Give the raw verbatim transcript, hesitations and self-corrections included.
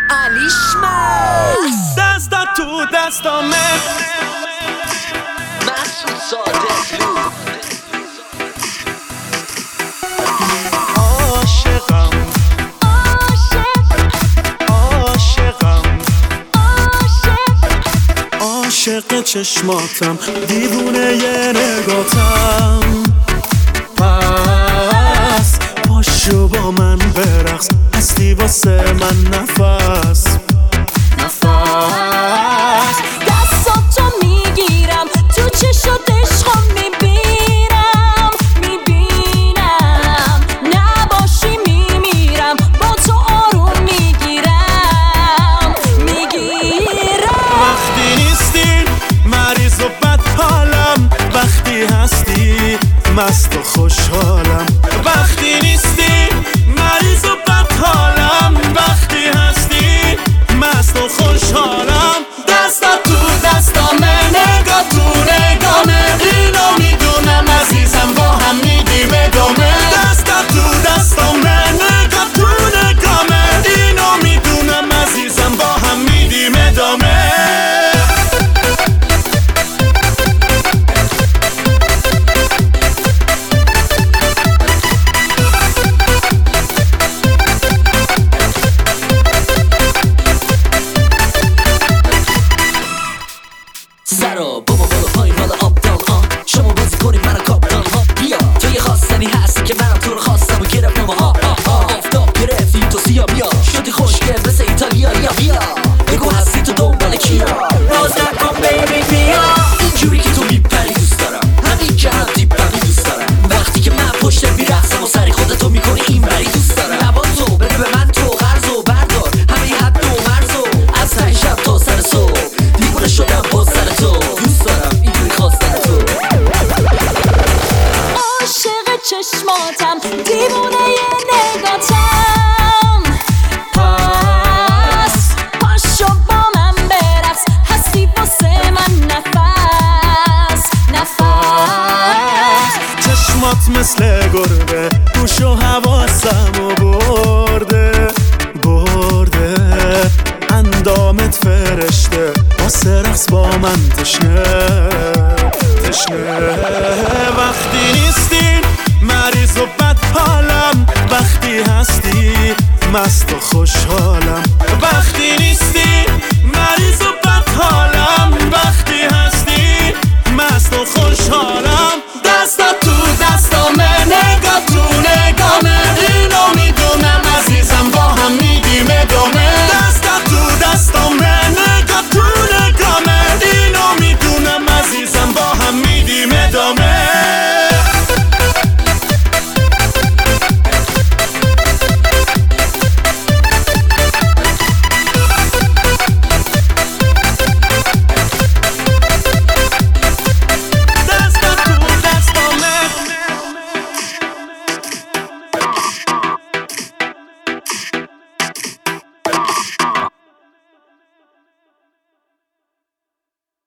علیشمس دستا تو دستامه مسعود صادقلو عاشقم عاشقم عاشق چشماتم دیوونه ی نگاتم پس پاشو با من برقص هستی واسه من نفس نفس دستاتو میگیرم تو چشات عشقم میبینم میبینم نباشی میمیرم با تو آروم میگیرم میگیرم وقتی نیستی مریض و بد حالم وقتی هستی مست و خوشحالم وقتی نیستی مریض و بد حالم وقتی هستی مست و خوشحالم دستا تو دستامه نگاه تو نگامه اینو میدونم عزیزم با هم میدیم ادامه دستا تو دستامه نگاه تو نگامه اینو میدونم عزیزم با هم میدیم ادامه سرا بابا بالا پایین بالا آب دال آن شما بازی کنید منو کاپتان ها بیا تو یه خواستنی هستی که منم تو رو خواستم و گرفتم ها ها ها آفتاب گرفتی تو سیا بیا شدی خوشگل مثل ایتالیا یا بیا بگو هستی تو دنبال کیا راز نکن بیبی بیا اینجوری که تو میپری دوست دارم همین که هم دیپمی دوست دارم وقتی که من پشت میرقصم و سری خودتو میکنی این بری دوست دارم نبازو بده به من تو قرضو بردار همین حد و مرزو از ته شب تا سر صبح دیوونه شدم با سر تو دوست دارم اینجوری خواستن تو عاشق چشماتم دیوونه ی نگاتم پس پاشو با من برقص هستی واسه من نفس نفس چشمات مثل گربه گوش و حواسم و برده برده اندامت فرشته واسه رقص با من تشنه تشنه وقتی نیستی مریض و بد حالم وقتی هستی مست و خوشحالم وقتی نیستی